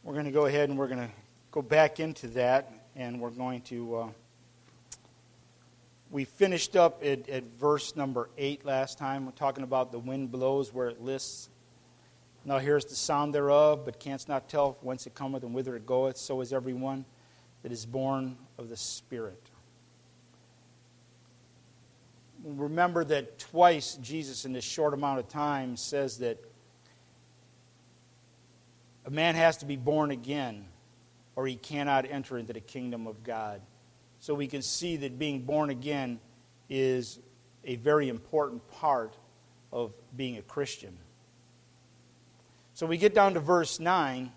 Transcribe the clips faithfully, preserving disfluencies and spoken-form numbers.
We're going to go ahead and we're going to go back into that, and we're going to, uh, we finished up at, at verse number eight last time. We're talking about the wind blows where it lists. Now here's the sound thereof, but canst not tell whence it cometh and whither it goeth. So is everyone that is born of the Spirit. Remember that twice Jesus in this short amount of time says that a man has to be born again or he cannot enter into the kingdom of God. So we can see that being born again is a very important part of being a Christian. So we get down to verse nine,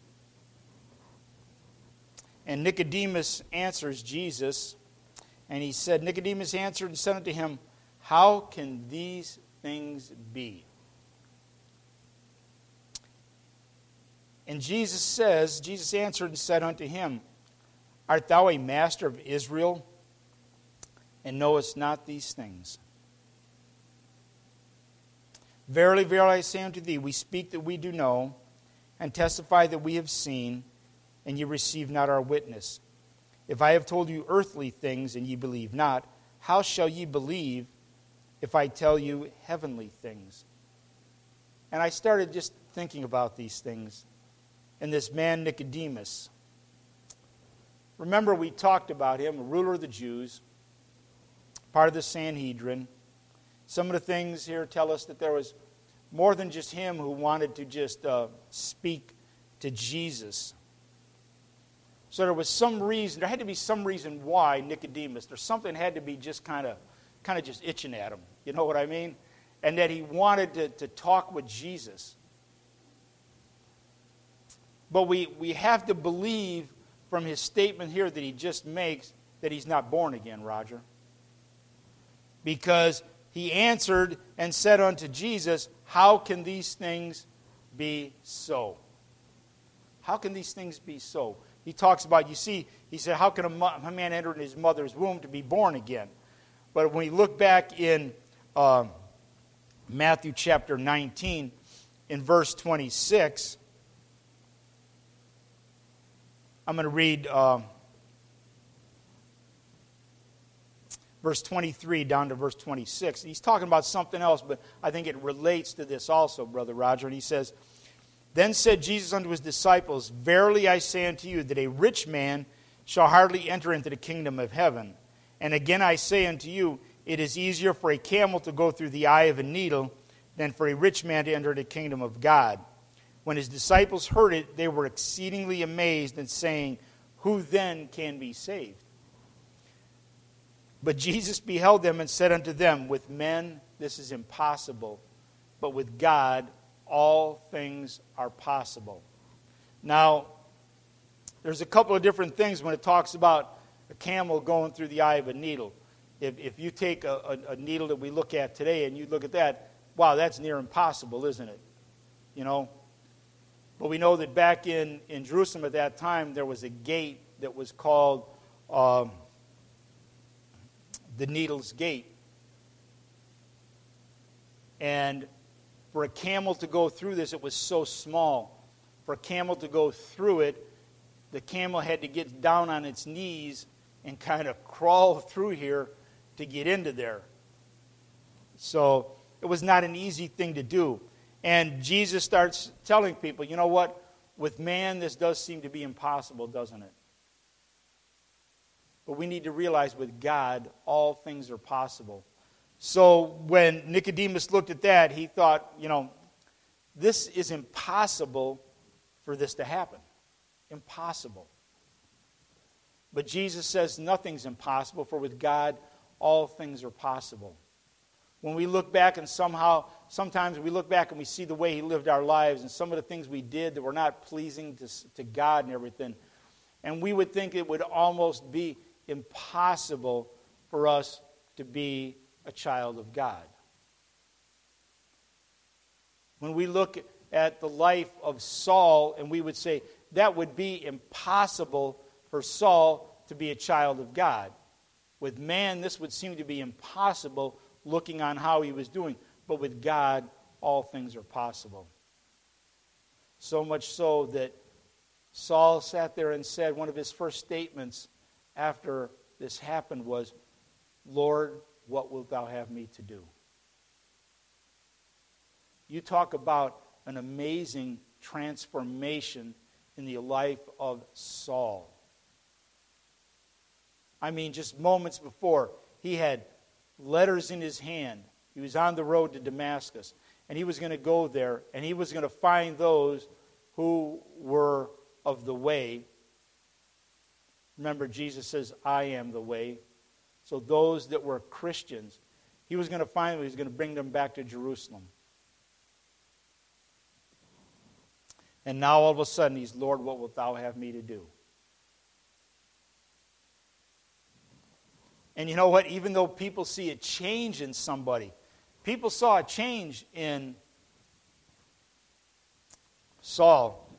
and Nicodemus answers Jesus, and he said, Nicodemus answered and said unto him, how can these things be? And Jesus says, Jesus answered and said unto him, art thou a master of Israel, and knowest not these things? Verily, verily, I say unto thee, we speak that we do know, and testify that we have seen, and ye receive not our witness. If I have told you earthly things, and ye believe not, how shall ye believe if I tell you heavenly things? And I started just thinking about these things. And this man Nicodemus, remember we talked about him, a ruler of the Jews, part of the Sanhedrin. Some of the things here tell us that there was more than just him who wanted to just uh, speak to Jesus. So there was some reason, there had to be some reason why Nicodemus, there's something had to be just kind of kind of just itching at him, you know what I mean? And that he wanted to, to talk with Jesus. But we, we have to believe from his statement here that he just makes that he's not born again, Roger. Because he answered and said unto Jesus, how can these things be so? How can these things be so? He talks about, you see, he said, how can a, mo- a man enter in his mother's womb to be born again? But when we look back in uh, Matthew chapter nineteen, in verse twenty-six, I'm going to read uh, verse twenty-three down to verse twenty-six. He's talking about something else, but I think it relates to this also, Brother Roger. And he says, then said Jesus unto his disciples, verily I say unto you, that a rich man shall hardly enter into the kingdom of heaven. And again I say unto you, it is easier for a camel to go through the eye of a needle than for a rich man to enter the kingdom of God. When his disciples heard it, they were exceedingly amazed, and saying, who then can be saved? But Jesus beheld them and said unto them, with men this is impossible, but with God all things are possible. Now, there's a couple of different things when it talks about a camel going through the eye of a needle. If, if you take a, a, a needle that we look at today and you look at that, wow, that's near impossible, isn't it? You know? But we know that back in, in Jerusalem at that time, there was a gate that was called um, the Needle's Gate. And for a camel to go through this, it was so small. For a camel to go through it, the camel had to get down on its knees and kind of crawl through here to get into there. So it was not an easy thing to do. And Jesus starts telling people, you know what? With man, this does seem to be impossible, doesn't it? But we need to realize with God, all things are possible. So when Nicodemus looked at that, he thought, you know, this is impossible for this to happen. Impossible. But Jesus says nothing's impossible, for with God, all things are possible. When we look back and somehow, sometimes we look back and we see the way he lived our lives and some of the things we did that were not pleasing to, to God and everything, and we would think it would almost be impossible for us to be a child of God. When we look at the life of Saul, and we would say that would be impossible for Saul to be a child of God. With man, this would seem to be impossible looking on how he was doing. But with God, all things are possible. So much so that Saul sat there and said, one of his first statements after this happened was, Lord, what wilt thou have me to do? You talk about an amazing transformation in the life of Saul. I mean, just moments before, he had letters in his hand. He was on the road to Damascus, and he was going to go there, and he was going to find those who were of the way. Remember, Jesus says, I am the way. So those that were Christians, he was going to find them, he was going to bring them back to Jerusalem. And now all of a sudden, he's, Lord, what wilt thou have me to do? And you know what? Even though people see a change in somebody, people saw a change in Saul.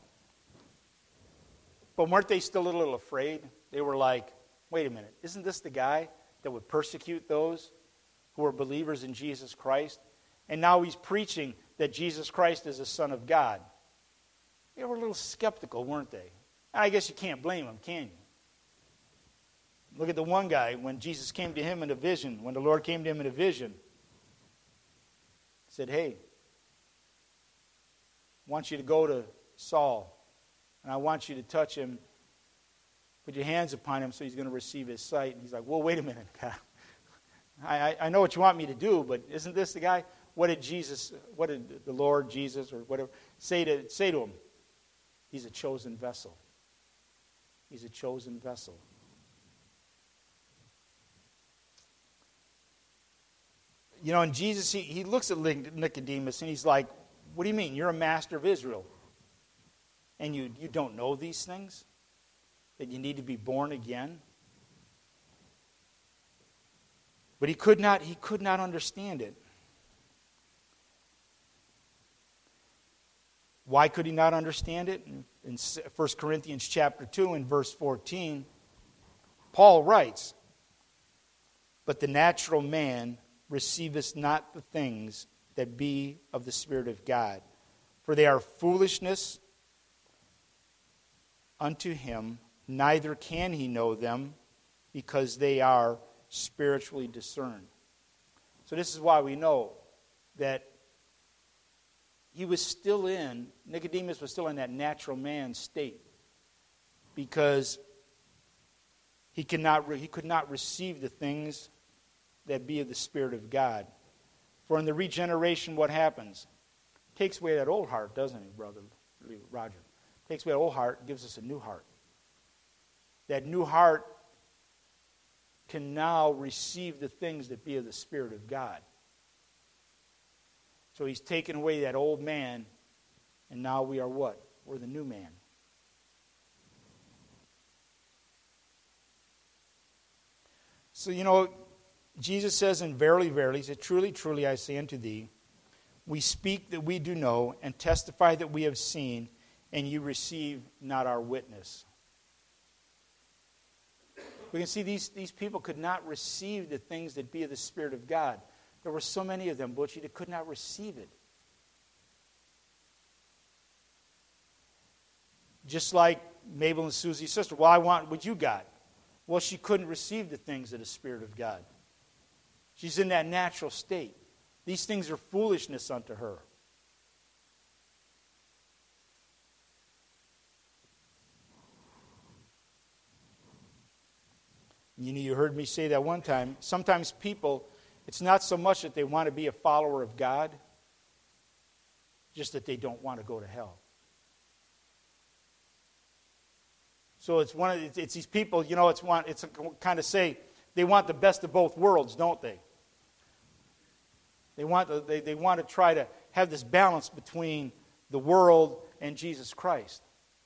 But weren't they still a little afraid? They were like, wait a minute, isn't this the guy that would persecute those who are believers in Jesus Christ? And now he's preaching that Jesus Christ is the Son of God. They were a little skeptical, weren't they? I guess you can't blame them, can you? Look at the one guy, when Jesus came to him in a vision, when the Lord came to him in a vision, he said, hey, I want you to go to Saul, and I want you to touch him, put your hands upon him so he's going to receive his sight. And he's like, well, wait a minute, God. I, I know what you want me to do, but isn't this the guy? What did Jesus, what did the Lord Jesus or whatever say to, say to him? He's a chosen vessel. He's a chosen vessel. You know, and Jesus, he, he looks at Nicodemus and he's like, what do you mean? You're a master of Israel. And you, you don't know these things? That you need to be born again? But he could not, he could not understand it. Why could he not understand it? In, in First Corinthians chapter two and verse fourteen, Paul writes, but the natural man receiveth not the things that be of the Spirit of God, for they are foolishness unto him, neither can he know them, because they are spiritually discerned. So this is why we know that he was still in, Nicodemus was still in that natural man state, because he could not, he could not receive the things that be of the Spirit of God. For in the regeneration, what happens? Takes away that old heart, doesn't it, Brother Roger? Takes away that old heart, gives us a new heart. That new heart can now receive the things that be of the Spirit of God. So he's taken away that old man, and now we are what? We're the new man. So, you know, Jesus says, and verily, verily, he said, truly, truly, I say unto thee, we speak that we do know, and testify that we have seen, and you receive not our witness. We can see these, these people could not receive the things that be of the Spirit of God. There were so many of them, Butchie, that could not receive it. Just like Mabel and Susie's sister. Well, I want what you got. Well, she couldn't receive the things of the Spirit of God. She's in that natural state. These things are foolishness unto her. You know, you heard me say that one time. Sometimes people, it's not so much that they want to be a follower of God, just that they don't want to go to hell. So it's one of it's these people, you know, it's one it's a, kind of say they want the best of both worlds, don't they? They want to, they, they want to try to have this balance between the world and Jesus Christ.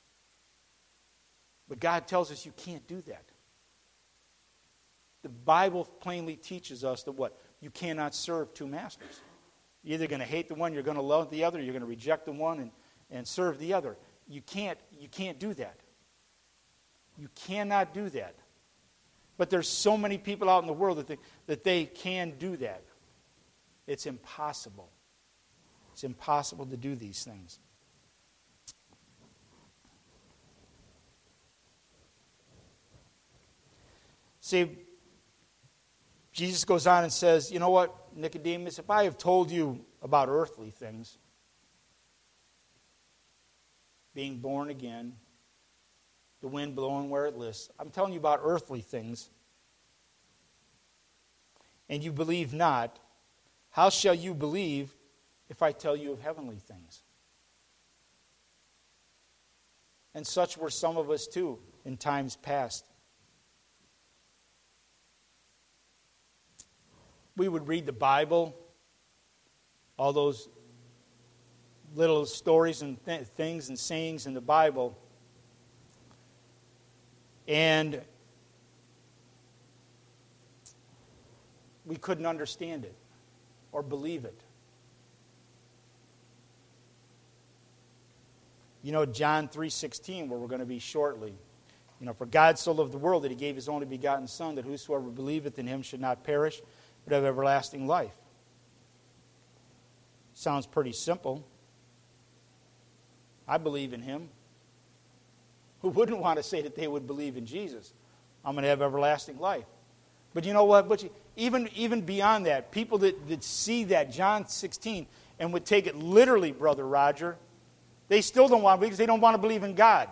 But God tells us you can't do that. The Bible plainly teaches us that what? You cannot serve two masters. You're either going to hate the one, you're going to love the other, you're going to reject the one and, and serve the other. You can't, you can't do that. You cannot do that. But there's so many people out in the world that they, that they can do that. It's impossible. It's impossible to do these things. See, Jesus goes on and says, you know what, Nicodemus, if I have told you about earthly things, being born again, the wind blowing where it lists, I'm telling you about earthly things, and you believe not, how shall you believe if I tell you of heavenly things? And such were some of us too in times past. We would read the Bible, all those little stories and th- things and sayings in the Bible, and we couldn't understand it or believe it. You know, John three sixteen, where we're going to be shortly. You know, for God so loved the world that he gave his only begotten Son, that whosoever believeth in him should not perish, but have everlasting life. Sounds pretty simple. I believe in him. Who wouldn't want to say that they would believe in Jesus? I'm going to have everlasting life. But you know what? But you, even, even beyond that, people that, that see that, John sixteen, and would take it literally, Brother Roger, they still don't want to, because they don't want to believe in God.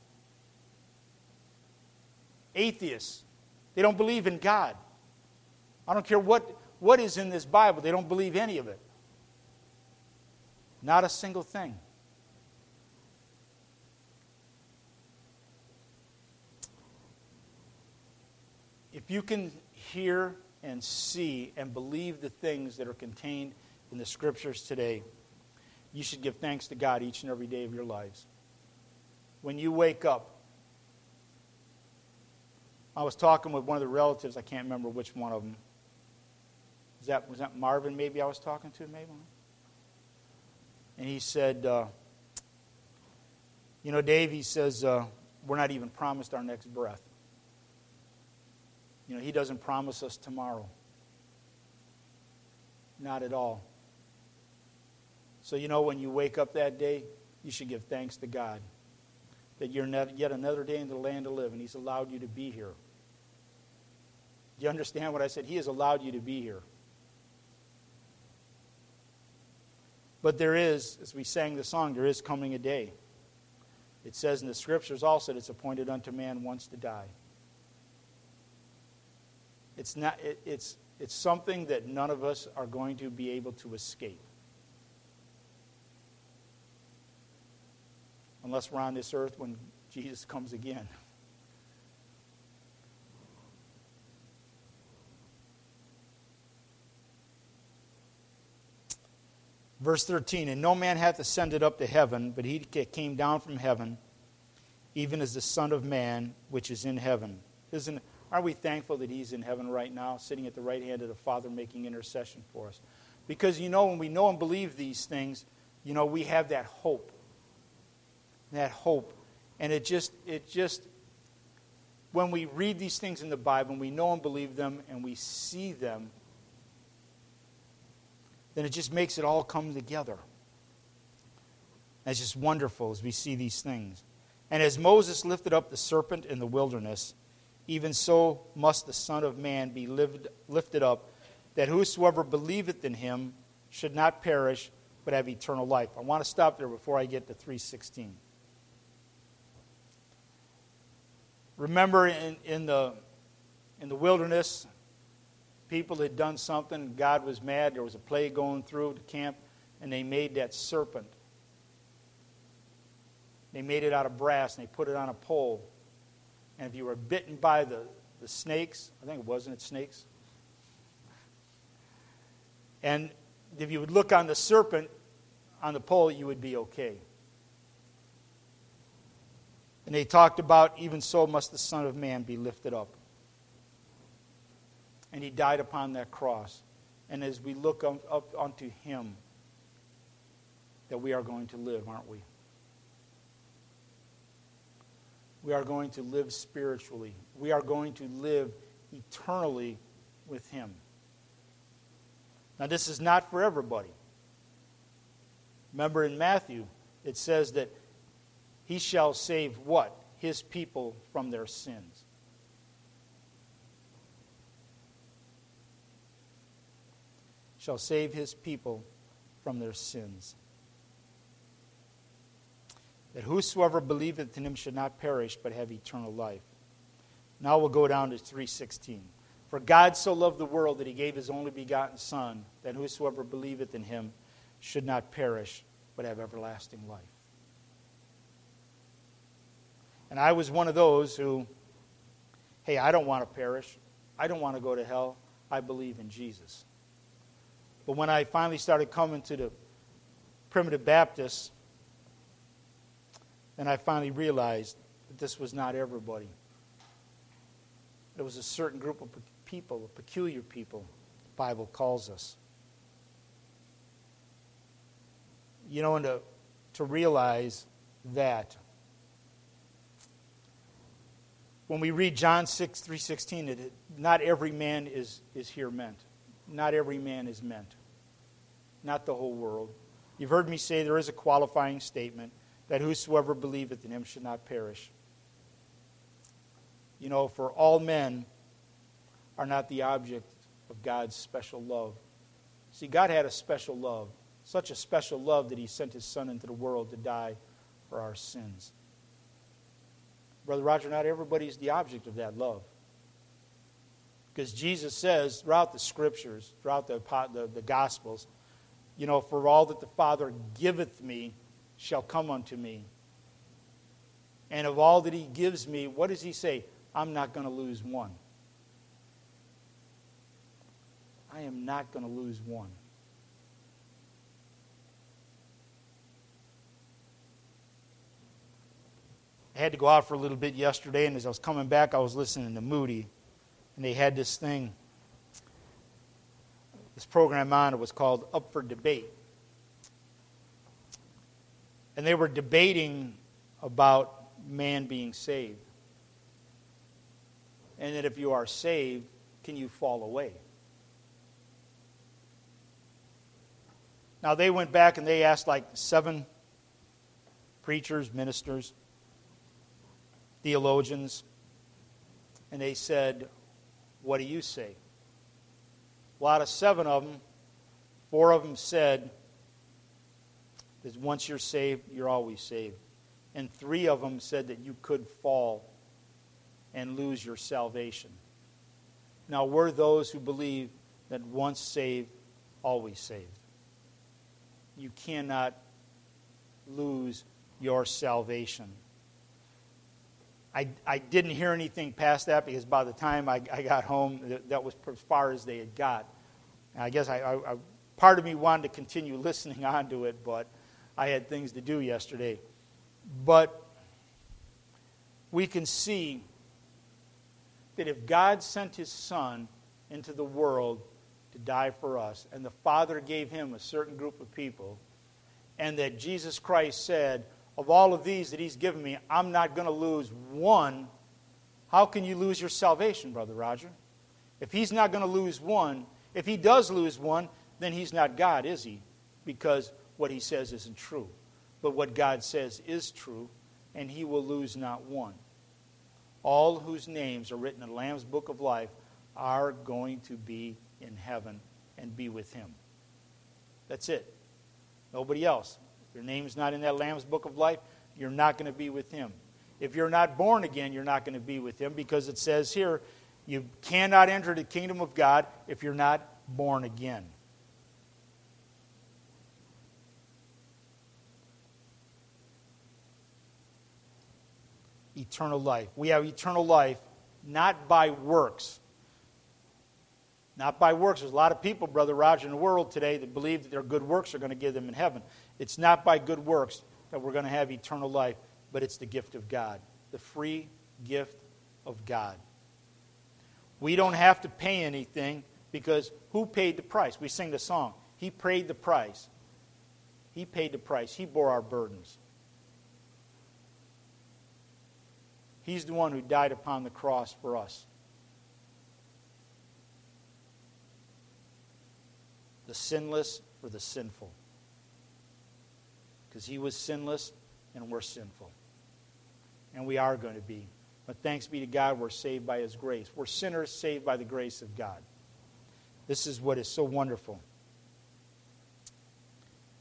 Atheists, they don't believe in God. I don't care what, what is in this Bible, they don't believe any of it. Not a single thing. If you can hear and see and believe the things that are contained in the Scriptures today, you should give thanks to God each and every day of your lives. When you wake up, I was talking with one of the relatives, I can't remember which one of them. Was that, was that Marvin maybe I was talking to, maybe? And he said, uh, you know, Dave, he says, uh, we're not even promised our next breath. You know, he doesn't promise us tomorrow. Not at all. So, you know, when you wake up that day, you should give thanks to God that you're yet another day in the land to live, and he's allowed you to be here. Do you understand what I said? He has allowed you to be here. But there is, as we sang the song, there is coming a day. It says in the Scriptures also that it's appointed unto man once to die. It's not. It, it's it's something that none of us are going to be able to escape, unless we're on this earth when Jesus comes again. Verse thirteen, and no man hath ascended up to heaven, but he came down from heaven, even as the Son of Man, which is in heaven. Isn't Aren't we thankful that he's in heaven right now, sitting at the right hand of the Father, making intercession for us? Because, you know, when we know and believe these things, you know, we have that hope. That hope. And it just, it just, when we read these things in the Bible, and we know and believe them, and we see them, then it just makes it all come together. It's just wonderful as we see these things. And as Moses lifted up the serpent in the wilderness, even so must the Son of Man be lifted up, that whosoever believeth in him should not perish, but have eternal life. I want to stop there before I get to three sixteen. Remember in, in, the, in the wilderness, people had done something, God was mad, there was a plague going through the camp, and they made that serpent. They made it out of brass, and they put it on a pole. And if you were bitten by the, the snakes, I think it wasn't it snakes? And if you would look on the serpent on the pole, you would be okay. And they talked about, even so must the Son of Man be lifted up. And he died upon that cross. And as we look up, up unto him, that we are going to live, aren't we? We are going to live spiritually. We are going to live eternally with him. Now, this is not for everybody. Remember in Matthew, it says that he shall save what? His people from their sins. shall save his people from their sins. That whosoever believeth in him should not perish, but have eternal life. Now we'll go down to three sixteen. For God so loved the world that he gave his only begotten Son, that whosoever believeth in him should not perish, but have everlasting life. And I was one of those who, hey, I don't want to perish. I don't want to go to hell. I believe in Jesus. But when I finally started coming to the Primitive Baptists, then I finally realized that this was not everybody. It was a certain group of people, a peculiar people, the Bible calls us. You know, and to, to realize that when we read John six, three sixteen, it, not every man is, is here meant. Not every man is meant. Not the whole world. You've heard me say there is a qualifying statement that whosoever believeth in him should not perish. You know, for all men are not the object of God's special love. See, God had a special love, such a special love that he sent his Son into the world to die for our sins. Brother Roger, not everybody is the object of that love. Because Jesus says throughout the Scriptures, throughout the, the, the Gospels, you know, for all that the Father giveth me shall come unto me. And of all that he gives me, what does he say? I'm not going to lose one. I am not going to lose one. I had to go out for a little bit yesterday, and as I was coming back, I was listening to Moody, and they had this thing, this program on. It was called Up for Debate. And they were debating about man being saved. And that if you are saved, can you fall away? Now, they went back and they asked like seven preachers, ministers, theologians, and they said, what do you say? Well, out of seven of them, four of them said that once you're saved, you're always saved. And three of them said that you could fall and lose your salvation. Now, we're those who believe that once saved, always saved. You cannot lose your salvation. I, I didn't hear anything past that because by the time I, I got home, that, that was as far as they had got. And I guess I, I, I, part of me wanted to continue listening on to it, but I had things to do yesterday. But we can see that if God sent his Son into the world to die for us, and the Father gave him a certain group of people, and that Jesus Christ said, of all of these that he's given me, I'm not going to lose one, how can you lose your salvation, Brother Roger? If he's not going to lose one, if he does lose one, then he's not God, is he? Because what he says isn't true. But what God says is true, and he will lose not one. All whose names are written in the Lamb's Book of Life are going to be in heaven and be with him. That's it. Nobody else. If your name's not in that Lamb's Book of Life, you're not going to be with him. If you're not born again, you're not going to be with him, because it says here, you cannot enter the kingdom of God if you're not born again. Eternal life. We have eternal life not by works. Not by works. There's a lot of people, Brother Roger, in the world today that believe that their good works are going to give them in heaven. It's not by good works that we're going to have eternal life, but it's the gift of God. The free gift of God. We don't have to pay anything, because who paid the price? We sing the song. He paid the price. He paid the price. He bore our burdens. He's the one who died upon the cross for us. The sinless for the sinful. Because he was sinless and we're sinful. And we are going to be. But thanks be to God, we're saved by his grace. We're sinners saved by the grace of God. This is what is so wonderful.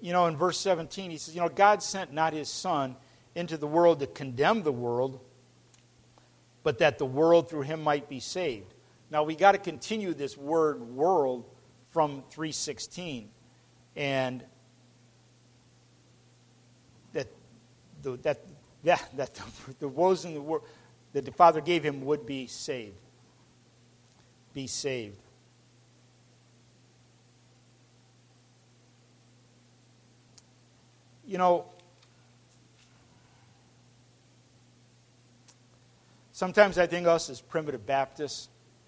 you know, in verse seventeen, he says, you know, God sent not his Son into the world to condemn the world, but that the world through him might be saved. Now, we got to continue this word world from three sixteen. And that the, that, yeah, that the, the woes in the world that the Father gave him would be saved. Be saved. You know, sometimes I think us as primitive Baptists,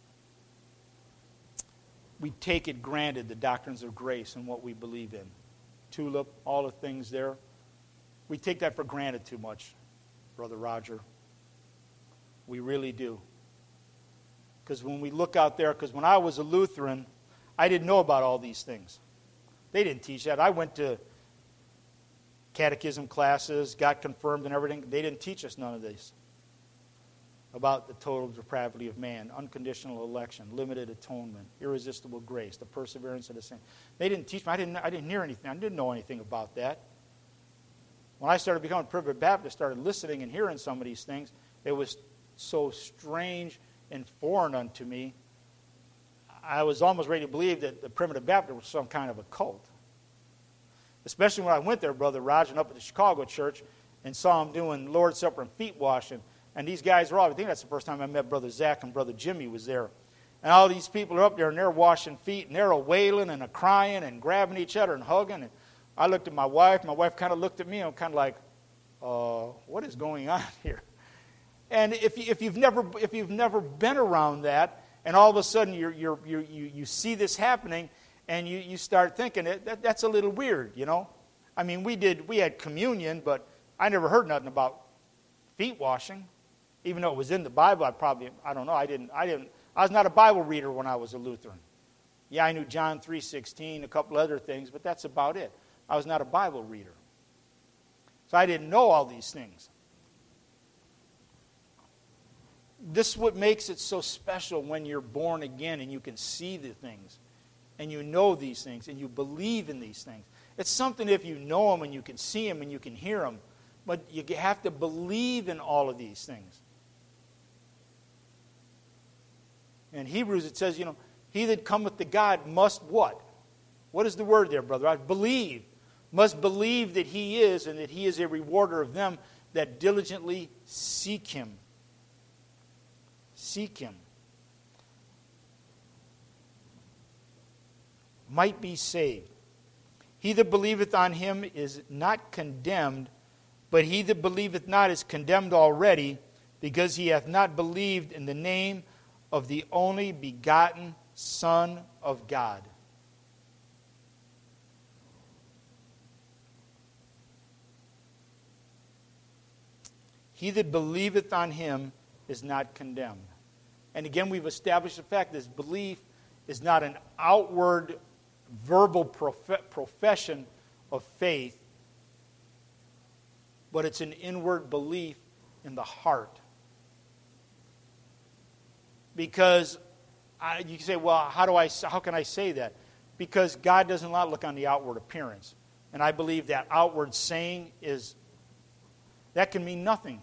we take it granted the doctrines of grace and what we believe in. Tulip, all the things there. We take that for granted too much, Brother Roger. We really do. Because when we look out there, because when I was a Lutheran, I didn't know about all these things. They didn't teach that. I went to catechism classes, got confirmed and everything. They didn't teach us none of this. About the total depravity of man, unconditional election, limited atonement, irresistible grace, the perseverance of the saints. They didn't teach me. I didn't, I didn't hear anything. I didn't know anything about that. When I started becoming a primitive Baptist, started listening and hearing some of these things, it was so strange and foreign unto me. I was almost ready to believe that the primitive Baptist was some kind of a cult. Especially when I went there, Brother Roger, and up at the Chicago church, and saw him doing Lord's Supper and feet washing. And these guys were all, I think that's the first time I met Brother Zach and Brother Jimmy was there. And all these people are up there and they're washing feet and they're a wailing and a crying and grabbing each other and hugging. And I looked at my wife. My wife kind of looked at me and I'm kind of like, uh, what is going on here? And if, you, if, you've never, if you've never been around that and all of a sudden you're, you're, you're, you you see this happening and you, you start thinking, that, that's a little weird, you know. I mean, we did we had communion, but I never heard nothing about feet washing. Even though it was in the Bible, I probably, I don't know, I didn't, I didn't, I was not a Bible reader when I was a Lutheran. Yeah, I knew John three sixteen, a couple other things, but that's about it. I was not a Bible reader. So I didn't know all these things. This is what makes it so special when you're born again and you can see the things, and you know these things, and you believe in these things. It's something if you know them and you can see them and you can hear them, but you have to believe in all of these things. In Hebrews it says, you know, he that cometh to God must what? What is the word there, brother? I believe. Must believe that he is and that he is a rewarder of them that diligently seek him. Seek him. Might be saved. He that believeth on him is not condemned, but he that believeth not is condemned already, because he hath not believed in the name of the only begotten Son of God. He that believeth on him is not condemned. And again, we've established the fact that this belief is not an outward verbal prof- profession of faith, but it's an inward belief in the heart. Because I, you can say, well, how do I? How can I say that? Because God does not look on the outward appearance, and I believe that outward saying is that can mean nothing,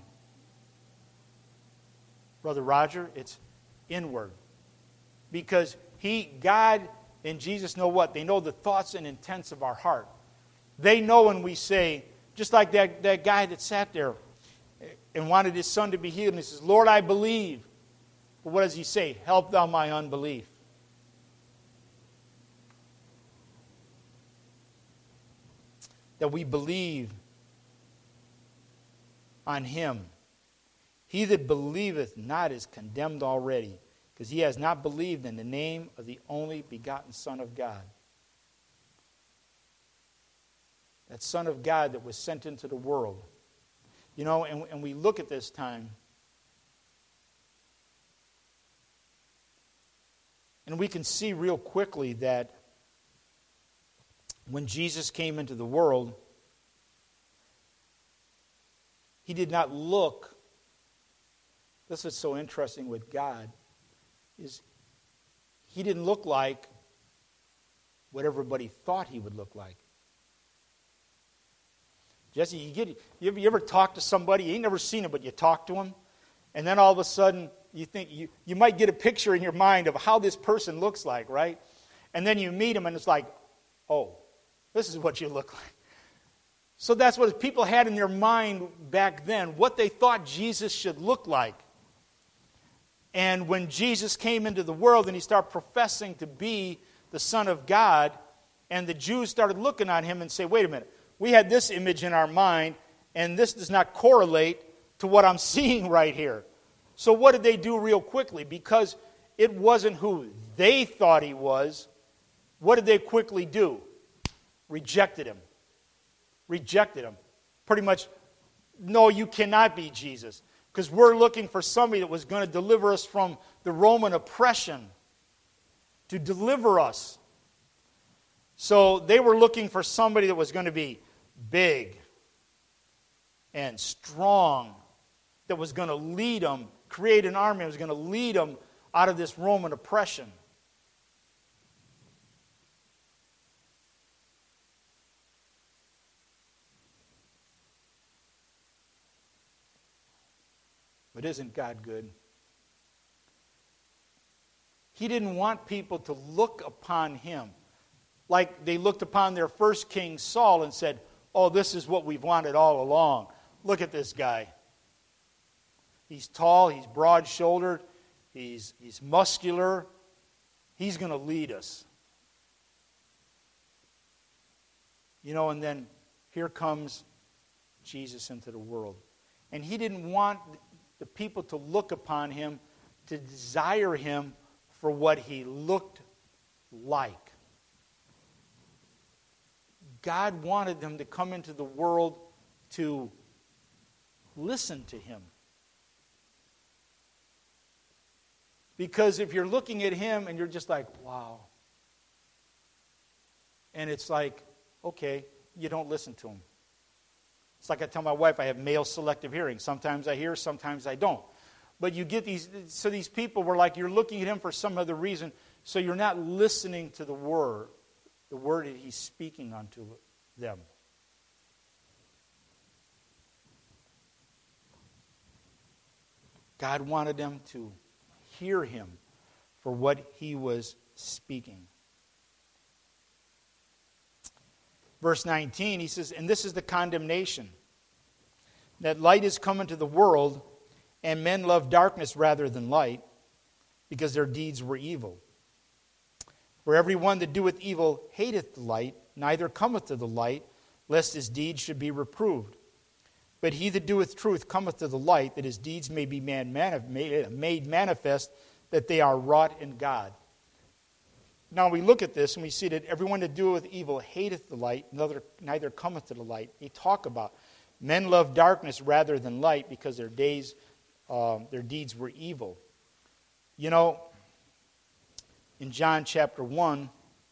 Brother Roger. It's inward, because He, God, and Jesus know what? They know the thoughts and intents of our heart. They know when we say, just like that, that guy that sat there and wanted his son to be healed, and he says, Lord, I believe. But what does he say? Help thou my unbelief. That we believe on him. He that believeth not is condemned already, because he has not believed in the name of the only begotten Son of God. That Son of God that was sent into the world. You know, and, and we look at this time, and we can see real quickly that when Jesus came into the world, he did not look, this is so interesting with God, is he didn't look like what everybody thought he would look like. Jesse, you, get, you, ever, you ever talk to somebody, you ain't never seen them, but you talk to them, and then all of a sudden, you think you, you might get a picture in your mind of how this person looks like, right? And then you meet them, and it's like, oh, this is what you look like. So that's what people had in their mind back then, what they thought Jesus should look like. And when Jesus came into the world and he started professing to be the Son of God, and the Jews started looking at him and say, wait a minute, we had this image in our mind, and this does not correlate to what I'm seeing right here. So what did they do real quickly? Because it wasn't who they thought he was, what did they quickly do? Rejected him. Rejected him. Pretty much, no, you cannot be Jesus. Because we're looking for somebody that was going to deliver us from the Roman oppression. To deliver us. So they were looking for somebody that was going to be big and strong, that was going to lead them, create an army that was going to lead them out of this Roman oppression. But isn't God good? He didn't want people to look upon him like they looked upon their first king, Saul, and said, oh, this is what we've wanted all along. Look at this guy. He's tall, he's broad-shouldered, he's, he's muscular. He's going to lead us. You know, and then here comes Jesus into the world. And he didn't want the people to look upon him, to desire him for what he looked like. God wanted them to come into the world to listen to him. Because if you're looking at him and you're just like, wow. And it's like, okay, you don't listen to him. It's like I tell my wife, I have male selective hearing. Sometimes I hear, sometimes I don't. But you get these, so these people were like, you're looking at him for some other reason, so you're not listening to the word, the word that he's speaking unto them. God wanted them to hear him for what he was speaking. Verse nineteen, he says, and this is the condemnation, that light is come into the world, and men love darkness rather than light, because their deeds were evil. For everyone that doeth evil hateth the light, neither cometh to the light, lest his deeds should be reproved. But he that doeth truth cometh to the light, that his deeds may be made manifest, that they are wrought in God. Now we look at this and we see that everyone that doeth evil hateth the light, neither, neither cometh to the light. They talk about men love darkness rather than light, because their days, um, their deeds were evil. You know, in John chapter one,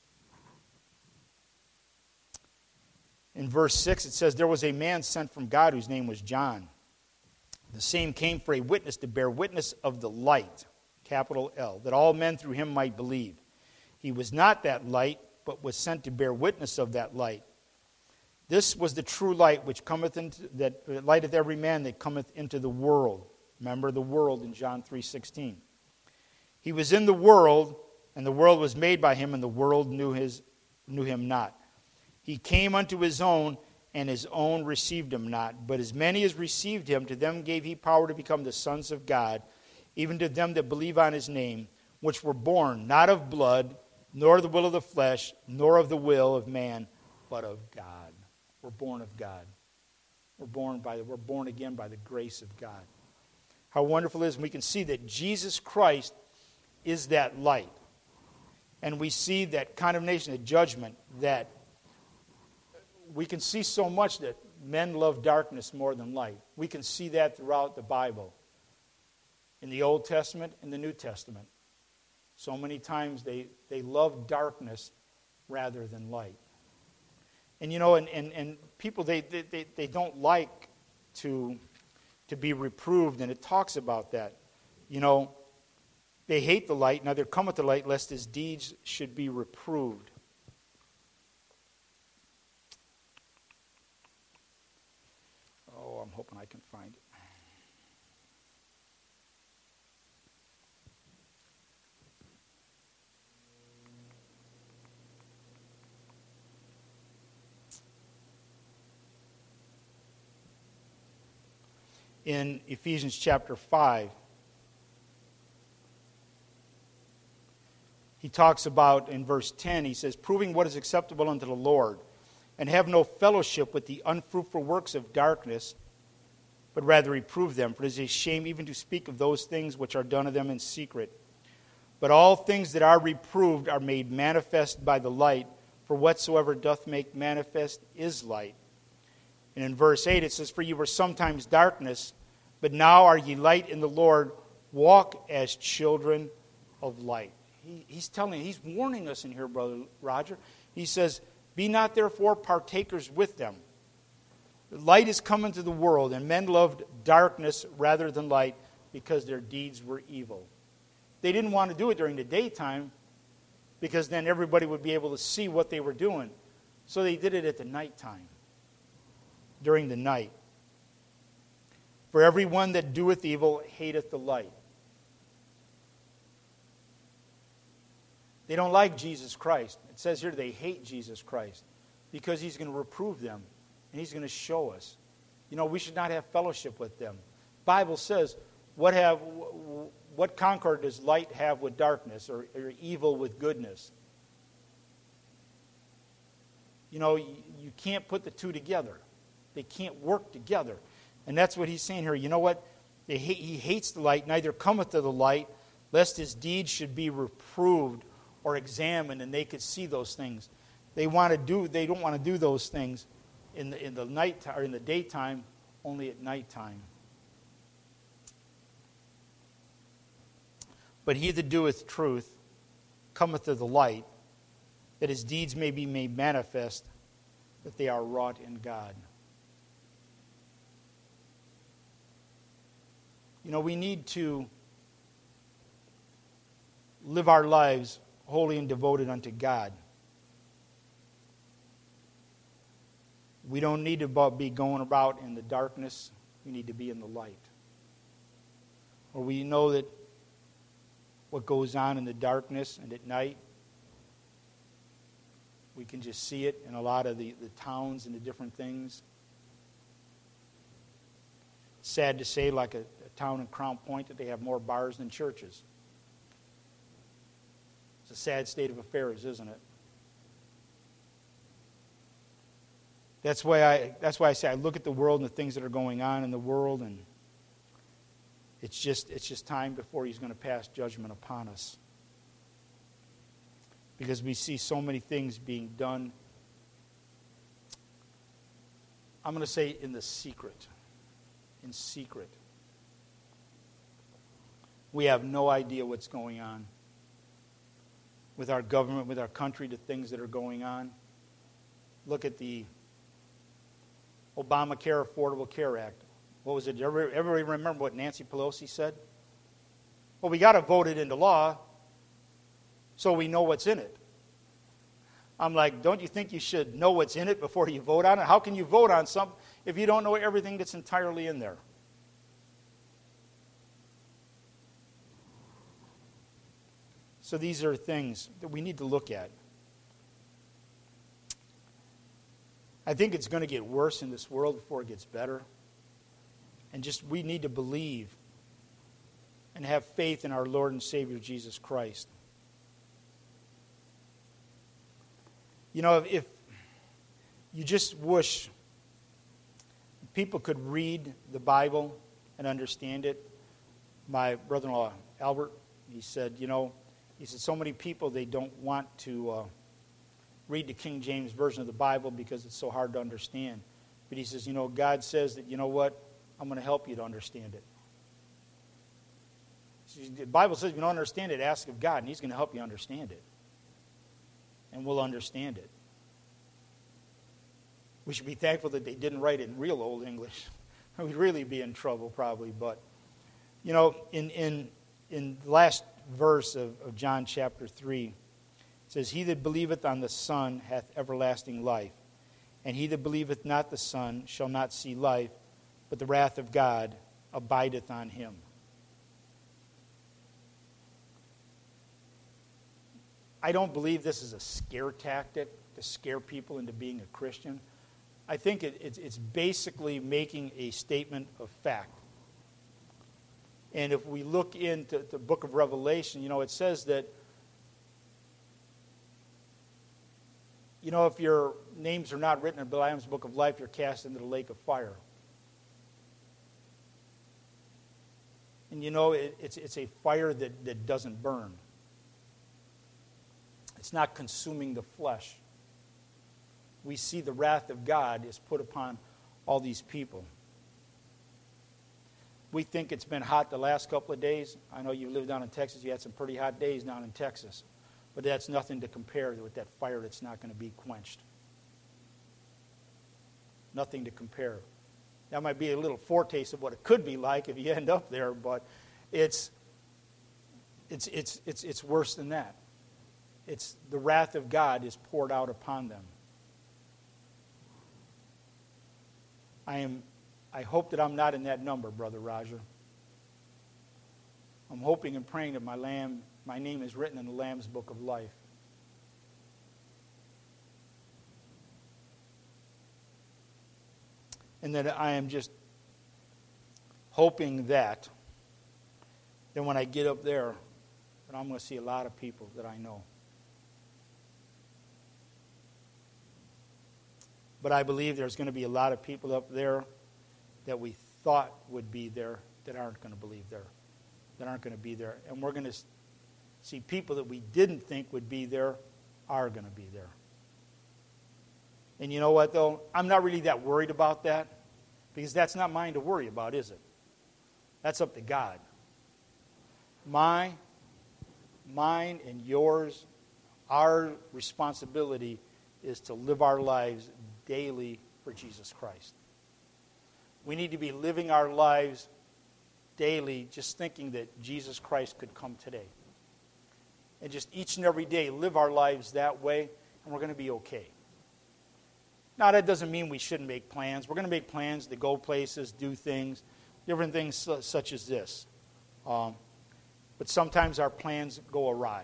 in verse six, it says, there was a man sent from God whose name was John. The same came for a witness to bear witness of the light, capital L, that all men through him might believe. He was not that light, but was sent to bear witness of that light. This was the true light which cometh into, that lighteth every man that cometh into the world. Remember the world in John three sixteen. He was in the world, and the world was made by him, and the world knew his knew him not. He came unto his own, and his own received him not. But as many as received him, to them gave he power to become the sons of God, even to them that believe on his name, which were born not of blood, nor of the will of the flesh, nor of the will of man, but of God. We're born of God. We're born by the, we're born again by the grace of God. How wonderful it is, and we can see that Jesus Christ is that light. And we see that condemnation, that judgment, that we can see so much that men love darkness more than light. We can see that throughout the Bible. In the Old Testament and the New Testament. So many times they, they love darkness rather than light. And you know, and, and, and people, they, they, they don't like to, to be reproved, and it talks about that. You know, they hate the light, neither cometh the light, lest his deeds should be reproved. open. I can find it. In Ephesians chapter five, he talks about, in verse ten, he says, proving what is acceptable unto the Lord, and have no fellowship with the unfruitful works of darkness, but rather reprove them. For it is a shame even to speak of those things which are done of them in secret. But all things that are reproved are made manifest by the light, for whatsoever doth make manifest is light. And in verse eight it says, for ye were sometimes darkness, but now are ye light in the Lord. Walk as children of light. He, he's telling, he's warning us in here, Brother Roger. He says, be not therefore partakers with them. Light is come into the world, and men loved darkness rather than light, because their deeds were evil. They didn't want to do it during the daytime, because then everybody would be able to see what they were doing. So they did it at the nighttime, during the night. For everyone that doeth evil hateth the light. They don't like Jesus Christ. It says here they hate Jesus Christ because he's going to reprove them and he's going to show us. You know, we should not have fellowship with them. The Bible says, what have what concord does light have with darkness, or, or evil with goodness? You know, you, you can't put the two together. They can't work together. And that's what he's saying here. You know what? They hate, he hates the light, neither cometh to the light, lest his deeds should be reproved or examined, and they could see those things. They want to do. They don't want to do those things in the in the night or in the daytime, only at nighttime. But he that doeth truth cometh to the light, that his deeds may be made manifest, that they are wrought in God. You know, we need to live our lives holy and devoted unto God. We don't need to be going about in the darkness. We need to be in the light. Or we know that what goes on in the darkness and at night, we can just see it in a lot of the, the towns and the different things. Sad to say, like a, a town in Crown Point, that they have more bars than churches. It's a sad state of affairs, isn't it? That's why I that's why I say I look at the world and the things that are going on in the world, and it's just it's just time before he's going to pass judgment upon us. Because we see so many things being done, I'm going to say in the secret. In secret. We have no idea what's going on with our government, with our country, the things that are going on. Look at the Obamacare Affordable Care Act. What was it? Everybody, everybody remember what Nancy Pelosi said? Well, we got to vote it into law so we know what's in it. I'm like, don't you think you should know what's in it before you vote on it? How can you vote on something if you don't know everything that's entirely in there? So these are things that we need to look at. I think it's going to get worse in this world before it gets better. And just we need to believe and have faith in our Lord and Savior Jesus Christ. You know, if, if you just wish people could read the Bible and understand it. My brother-in-law, Albert, he said, you know, he said so many people, they don't want to uh, read the King James Version of the Bible because it's so hard to understand. But he says, you know, God says that, you know what, I'm going to help you to understand it. The Bible says if you don't understand it, ask of God, and he's going to help you understand it. And we'll understand it. We should be thankful that they didn't write it in real Old English. We'd really be in trouble probably. But, you know, in in, in the last verse of, of John chapter three, it says, he that believeth on the Son hath everlasting life, and he that believeth not the Son shall not see life, but the wrath of God abideth on him. I don't believe this is a scare tactic to scare people into being a Christian. I think it, it's, it's basically making a statement of fact. And if we look into the book of Revelation, you know, it says that, you know, if your names are not written in the Lamb's book of life, you're cast into the lake of fire. And you know, it, it's, it's a fire that, that doesn't burn. It's not consuming the flesh. We see the wrath of God is put upon all these people. We think it's been hot the last couple of days. I know you live down in Texas. You had some pretty hot days down in Texas. But that's nothing to compare with that fire that's not going to be quenched. Nothing to compare. That might be a little foretaste of what it could be like if you end up there, but it's it's it's it's it's worse than that. It's the wrath of God is poured out upon them. I am I hope that I'm not in that number, Brother Roger. I'm hoping and praying that my lamb, my name is written in the Lamb's book of life. And that I am just hoping that, that when I get up there, that I'm going to see a lot of people that I know. But I believe there's going to be a lot of people up there that we thought would be there that aren't going to believe there, that aren't going to be there. And we're going to see people that we didn't think would be there are going to be there. And you know what, though? I'm not really that worried about that, because that's not mine to worry about, is it? That's up to God. My, mine and yours, our responsibility is to live our lives daily for Jesus Christ. We need to be living our lives daily just thinking that Jesus Christ could come today. And just each and every day live our lives that way, and we're going to be okay. Now, that doesn't mean we shouldn't make plans. We're going to make plans to go places, do things, different things such as this. Um, but sometimes our plans go awry.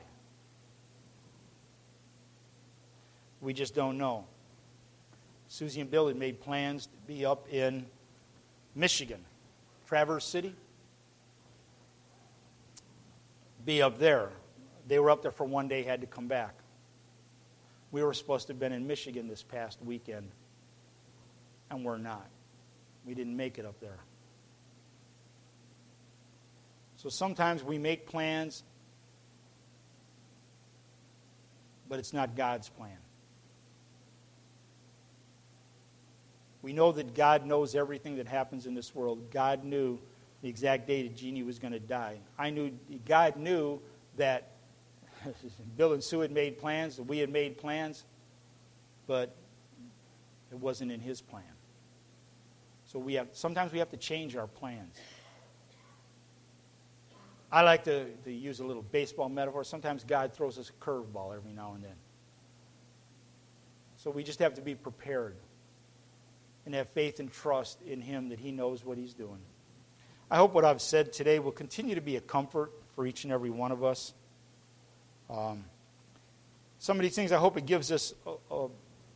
We just don't know. Susie and Bill had made plans to be up in Michigan, Traverse City. Be up there. They were up there for one day, had to come back. We were supposed to have been in Michigan this past weekend, and we're not. We didn't make it up there. So sometimes we make plans, but it's not God's plan. We know that God knows everything that happens in this world. God knew the exact day that Jeannie was going to die. I knew God knew that Bill and Sue had made plans, that we had made plans, but it wasn't in His plan. So we have sometimes we have to change our plans. I like to, to use a little baseball metaphor. Sometimes God throws us a curveball every now and then. So we just have to be prepared and have faith and trust in Him that He knows what He's doing. I hope what I've said today will continue to be a comfort for each and every one of us. Um, some of these things, I hope it gives us a, a,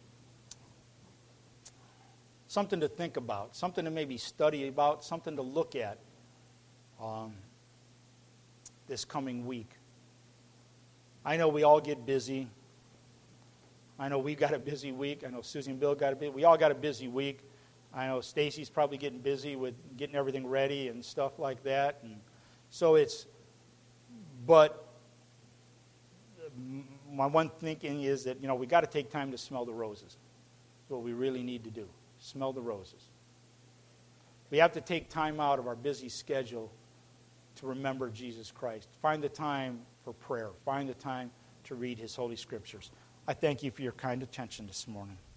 something to think about, something to maybe study about, something to look at um, this coming week. I know we all get busy. I know we got a busy week. I know Susie and Bill got a busy. We all got a busy week. I know Stacy's probably getting busy with getting everything ready and stuff like that. And so it's, but my one thinking is that, you know, we got to take time to smell the roses. That's what we really need to do. Smell the roses. We have to take time out of our busy schedule to remember Jesus Christ. Find the time for prayer. Find the time to read His Holy Scriptures. I thank you for your kind attention this morning.